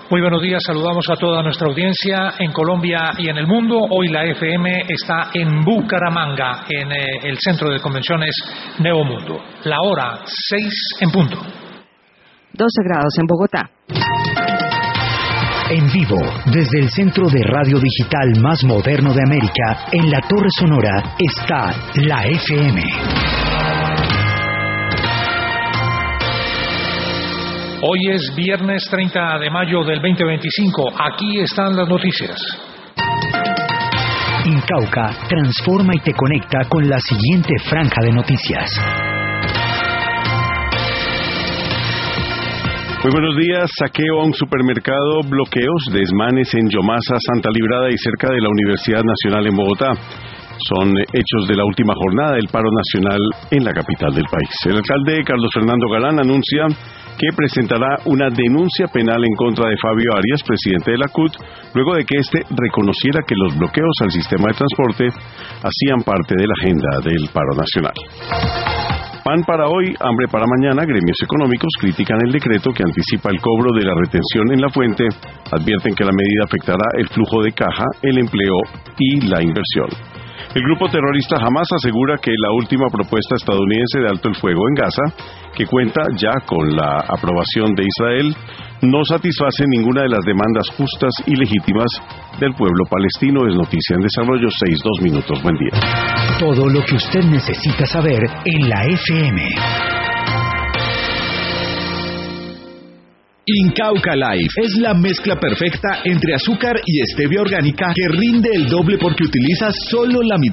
Muy buenos días, saludamos a toda nuestra audiencia en Colombia y en el mundo. Hoy la FM está en Bucaramanga, en el centro de convenciones Neomundo. La hora 6 en punto. 12 grados en Bogotá. En vivo, desde el centro de radio digital más moderno de América, en la Torre Sonora, está la FM. Hoy es viernes 30 de mayo del 2025. Aquí están las noticias. Incauca transforma y te conecta con la siguiente franja de noticias. Muy buenos días. Saqueo a un supermercado, bloqueos, desmanes en Yomasa, Santa Librada y cerca de la Universidad Nacional en Bogotá. Son hechos de la última jornada del paro nacional en la capital del país. El alcalde Carlos Fernando Galán anuncia que presentará una denuncia penal en contra de Fabio Arias, presidente de la CUT, luego de que éste reconociera que los bloqueos al sistema de transporte hacían parte de la agenda del paro nacional. Pan para hoy, hambre para mañana. Gremios económicos critican el decreto que anticipa el cobro de la retención en la fuente. Advierten que la medida afectará el flujo de caja, el empleo y la inversión. El grupo terrorista Hamas asegura que la última propuesta estadounidense de alto el fuego en Gaza, que cuenta ya con la aprobación de Israel, no satisface ninguna de las demandas justas y legítimas del pueblo palestino. Es noticia en desarrollo, 6:02 minutos. Buen día. Todo lo que usted necesita saber en la FM. Incauca Life es la mezcla perfecta entre azúcar y stevia orgánica que rinde el doble porque utiliza solo la mitad